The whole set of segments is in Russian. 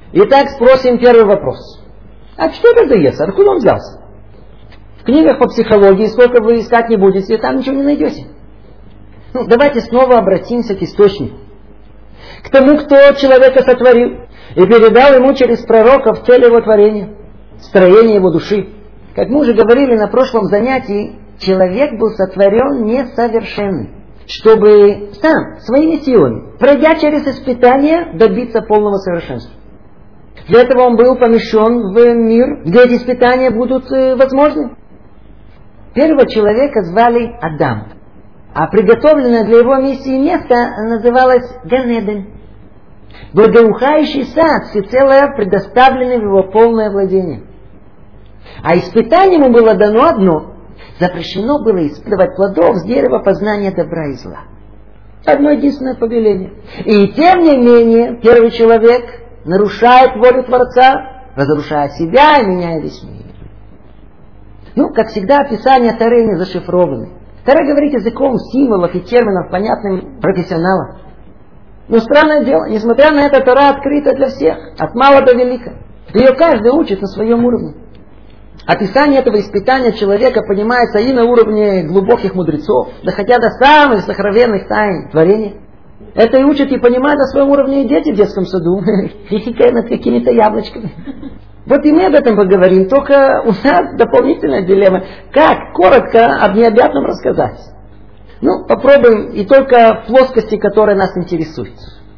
Итак, спросим первый вопрос. А что это за Ецер? Откуда он взялся? В книгах по психологии, сколько вы искать не будете, там ничего не найдете. Давайте снова обратимся к источнику. К тому, кто человека сотворил и передал ему через пророков цель его творения, строение его души. Как мы уже говорили на прошлом занятии, человек был сотворен несовершенным, чтобы сам, своими силами, пройдя через испытания, добиться полного совершенства. Для этого он был помещен в мир, где эти испытания будут возможны. Первого человека звали Адам, а приготовленное для его миссии место называлось Ганеден. Благоухающий сад, всецело предоставленный в его полное владение. А испытание ему было дано одно. Запрещено было испытывать плодов с дерева познания добра и зла. Одно единственное повеление. И тем не менее, первый человек нарушает волю Творца, разрушая себя и меняя весь мир. Как всегда, описания Торы не зашифрованы. Тора говорит языком символов и терминов, понятным профессионалам. Но странное дело, несмотря на это, Тора открыта для всех, от мала до велика. Ее каждый учит на своем уровне. Описание этого испытания человека понимается и на уровне глубоких мудрецов, доходя до самых сокровенных тайн творения. Это и учат и понимают на своем уровне и дети в детском саду, хихикая над какими-то яблочками. Вот и мы об этом поговорим, только у нас дополнительная дилемма. Как коротко об необъятном рассказать? Попробуем и только в плоскости, которая нас интересует.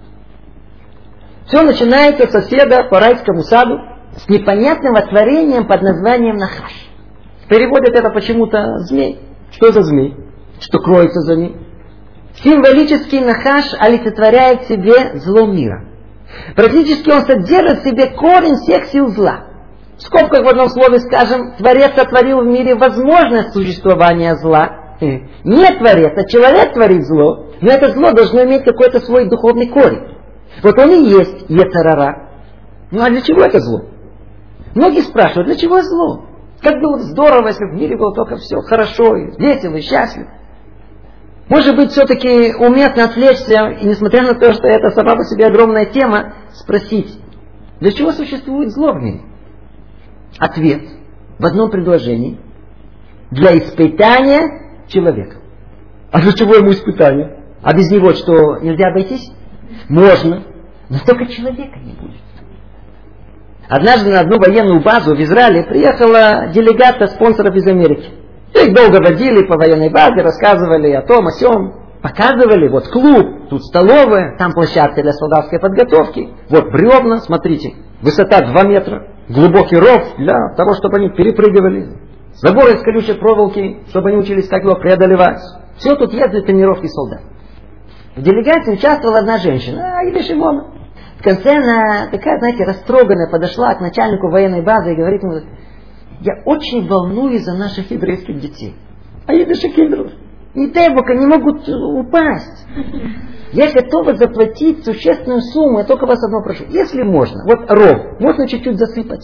Все начинается с соседа по райскому саду с непонятным творением под названием Нахаш. Переводят это почему-то змей. Что за змей? Что кроется за ним? Символический Нахаш олицетворяет в себе зло мира. Практически он содержит в себе корень всех сил зла. В скобках в одном слове скажем, Творец сотворил в мире возможность существования зла. Не Творец, а человек творит зло, но это зло должно иметь какой-то свой духовный корень. Вот он и есть Йецер ара. А для чего это зло? Многие спрашивают, для чего зло? Как было здорово, если в мире было только все хорошо, и весело, и счастливо. Может быть, все-таки уместно отвлечься, и несмотря на то, что это сама по себе огромная тема, спросить, для чего существует зло в мире? Ответ в одном предложении. Для испытания человека. А для чего ему испытание? А без него что, нельзя обойтись? Можно, но только человека не будет. Однажды на одну военную базу в Израиле приехала делегация спонсоров из Америки. Их долго водили по военной базе, рассказывали о том, о сём. Показывали, вот клуб, тут столовая, там площадка для солдатской подготовки. Вот бревна, смотрите, высота 2 метра, глубокий ров для того, чтобы они перепрыгивали. Забор из колючей проволоки, чтобы они учились, как его преодолевать. Все тут есть для тренировки солдат. В делегации участвовала одна женщина, Аида Шимона. В конце она такая, знаете, растроганная подошла к начальнику военной базы и говорит ему: я очень волнуюсь за наших еврейских детей. Аида Шакидров, не дай Бог, они могут упасть. Я готова заплатить существенную сумму, я только вас одно прошу. Если можно, вот ров, можно чуть-чуть засыпать.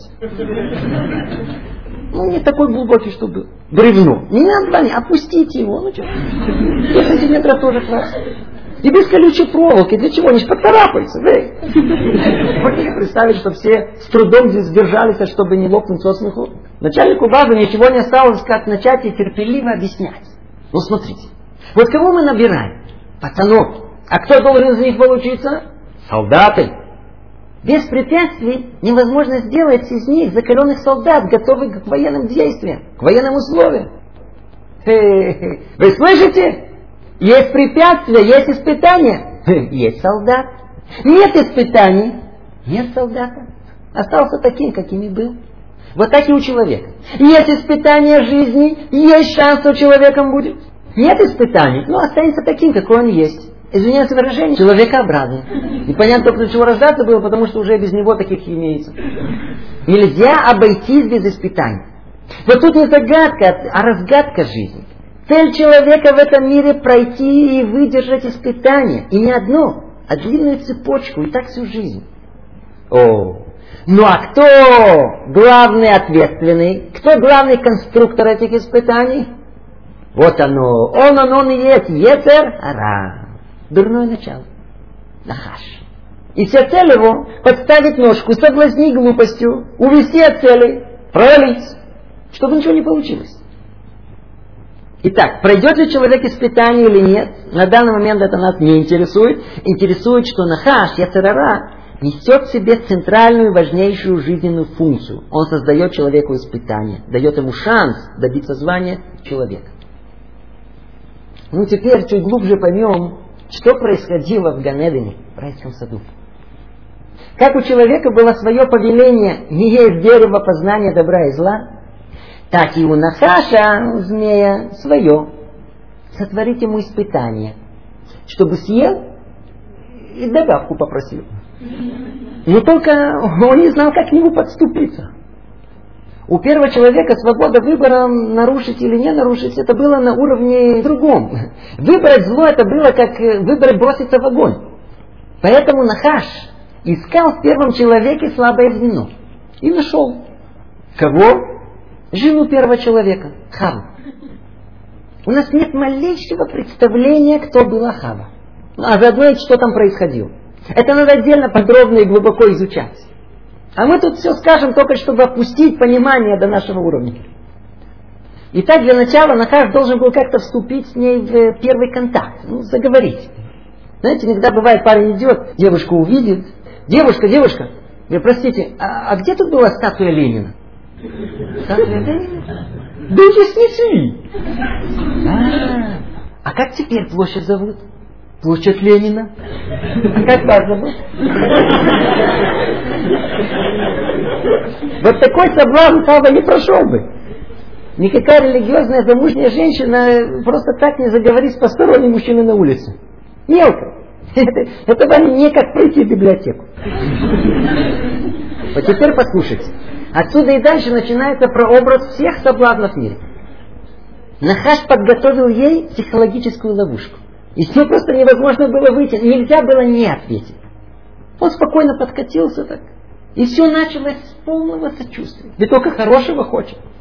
Не такой глубокий, чтобы бревно. Не надо, Ваня, опустите его. 10 сантиметров тоже классно. И без колючей проволоки. Для чего? Они же поцарапаются. Можете представить, что все с трудом здесь сдержались, чтобы не лопнуть со смеху. Начальнику базы ничего не осталось, как начать и терпеливо объяснять. Смотрите. Вот кого мы набираем? Пацанов. А кто должен из них получиться? Солдаты. Без препятствий невозможно сделать из них закаленных солдат, готовых к военным действиям, к военным условиям. Вы слышите? Есть препятствия, есть испытания, есть солдат. Нет испытаний, нет солдата. Остался таким, каким и был. Вот так и у человека. Есть испытания жизни, есть шанс, что человеком будет. Нет испытаний, но останется таким, какой он есть. Извиняюсь за выражение, человекообразный. Непонятно, для чего рождаться было, потому что уже без него таких имеется. Нельзя обойтись без испытаний. Вот тут не загадка, а разгадка жизни. Цель человека в этом мире пройти и выдержать испытания. И не одно, а длинную цепочку, и так всю жизнь. Ну а кто главный ответственный? Кто главный конструктор этих испытаний? Вот оно. Он и есть Йецер ара. Дурное начало. Нахаш. И вся цель его подставить ножку, соблазнить глупостью, увести от цели, провалить, чтобы ничего не получилось. Итак, пройдет ли человек испытание или нет, на данный момент это нас не интересует. Интересует, что Нахаш, Йецер Ара, несет в себе центральную, важнейшую жизненную функцию. Он создает человеку испытание, дает ему шанс добиться звания человека. Ну теперь чуть глубже поймем, что происходило в Ган-Эдене, в райском саду. Как у человека было свое повеление не есть дерево познания добра и зла, так и у Нахаша, у змея, свое. Сотворить ему испытание, чтобы съел и добавку попросил. Но только он не знал, как к нему подступиться. У первого человека свобода выбора, нарушить или не нарушить, это было на уровне другом. Выбрать зло, это было как выбрать броситься в огонь. Поэтому Нахаш искал в первом человеке слабое звено. И нашел. Кого? Жену первого человека, Хаву. У нас нет малейшего представления, кто была Хава. А заодно и что там происходило. Это надо отдельно, подробно и глубоко изучать. А мы тут все скажем только, чтобы опустить понимание до нашего уровня. Итак, для начала Нахаш должен был как-то вступить с ней в первый контакт. Заговорить. Знаете, иногда бывает, парень идет, девушку увидит. Девушка. Вы простите, а где тут была статуя Ленина? Статуя Ленина? Да уже снесли. А как теперь площадь зовут? Площадь Ленина. А как вас зовут? Вот такой соблазн Хава не прошел бы. Никакая религиозная замужняя женщина просто так не заговорит с посторонним мужчиной на улице. Мелко. Это вам не как пройти в библиотеку. Вот теперь послушайте. Отсюда и дальше начинается прообраз всех соблазнов в мире. Нахаш подготовил ей психологическую ловушку. И с нее просто невозможно было выйти. Нельзя было не ответить. Он спокойно подкатился так. И все началось с полного сочувствия. Ведь только хорошего хочет.